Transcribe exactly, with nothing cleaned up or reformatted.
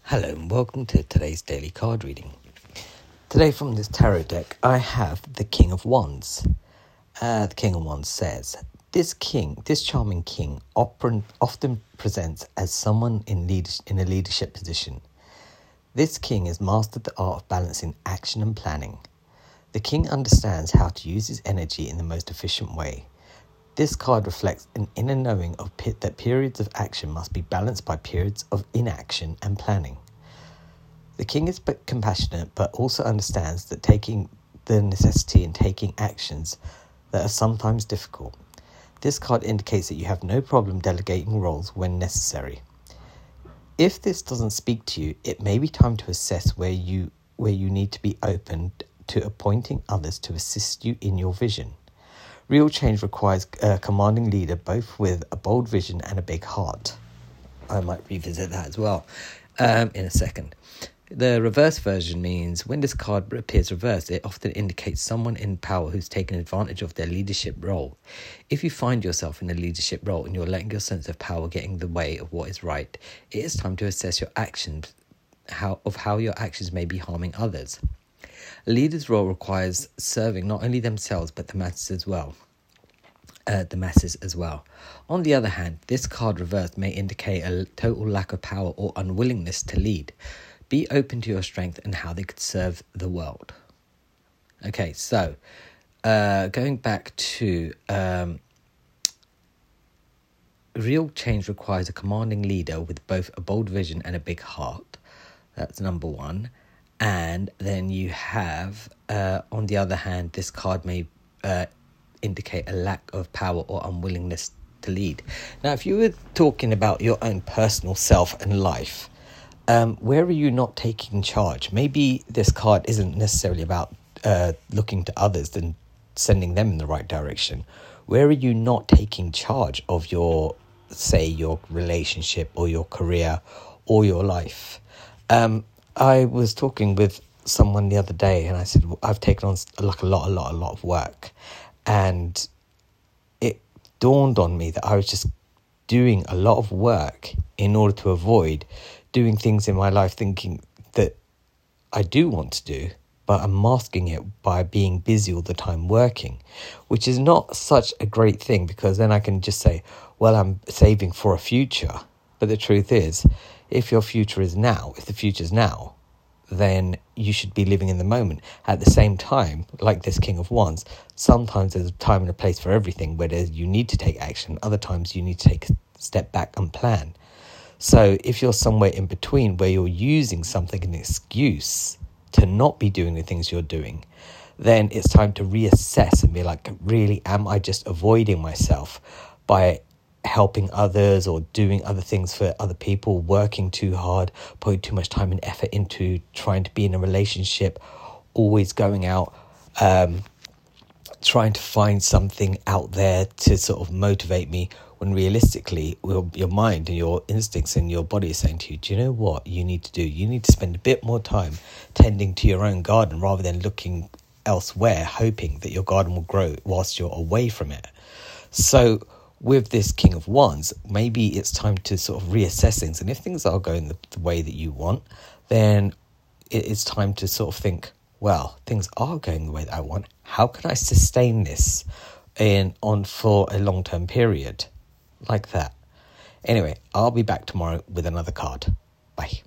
Hello and welcome to today's daily card reading. Today from this tarot deck I have the King of Wands. Uh, the King of Wands says, this king, this charming king often, often presents as someone in, lead, in a leadership position. This king has mastered the art of balancing action and planning. The king understands how to use his energy in the most efficient way. This card reflects an inner knowing of pit that periods of action must be balanced by periods of inaction and planning. The king is but compassionate, but also understands that taking the necessity in taking actions that are sometimes difficult. This card indicates that you have no problem delegating roles when necessary. If this doesn't speak to you, it may be time to assess where you where you need to be open to appointing others to assist you in your vision. Real change requires a commanding leader, both with a bold vision and a big heart. I might revisit that as well um, in a second. The reverse version means when this card appears reversed, it often indicates someone in power who's taken advantage of their leadership role. If you find yourself in a leadership role and you're letting your sense of power get in the way of what is right, it is time to assess your actions, how of how your actions may be harming others. A leader's role requires serving not only themselves but the masses as well. Uh, the masses as well. On the other hand, this card reversed may indicate a total lack of power or unwillingness to lead. Be open to your strength and how they could serve the world. Okay, so uh, going back to um, real change requires a commanding leader with both a bold vision and a big heart. That's number one. And then you have, uh, on the other hand, this card may uh, indicate a lack of power or unwillingness to lead. Now, if you were talking about your own personal self and life, um, where are you not taking charge? Maybe this card isn't necessarily about uh, looking to others and sending them in the right direction. Where are you not taking charge of your, say, your relationship or your career or your life? Um, I was talking with someone the other day and I said, I've taken on like a lot, a lot, a lot of work. And it dawned on me that I was just doing a lot of work in order to avoid doing things in my life thinking that I do want to do, but I'm masking it by being busy all the time working, which is not such a great thing because then I can just say, well, I'm saving for a future. But the truth is, if your future is now, if the future is now, then you should be living in the moment. At the same time, like this King of Wands, sometimes there's a time and a place for everything where you need to take action. Other times you need to take a step back and plan. So if you're somewhere in between where you're using something as an excuse to not be doing the things you're doing, then it's time to reassess and be like, really, am I just avoiding myself by helping others or doing other things for other people, working too hard, putting too much time and effort into trying to be in a relationship, always going out, um, trying to find something out there to sort of motivate me, when realistically your, your mind and your instincts and your body is saying to you, do you know what you need to do? You need to spend a bit more time tending to your own garden rather than looking elsewhere, hoping that your garden will grow whilst you're away from it. So with this King of Wands, maybe it's time to sort of reassess things. And if things are going the, the way that you want, then it's time to sort of think, well, things are going the way that I want. How can I sustain this in on for a long-term period like that? Anyway, I'll be back tomorrow with another card. Bye.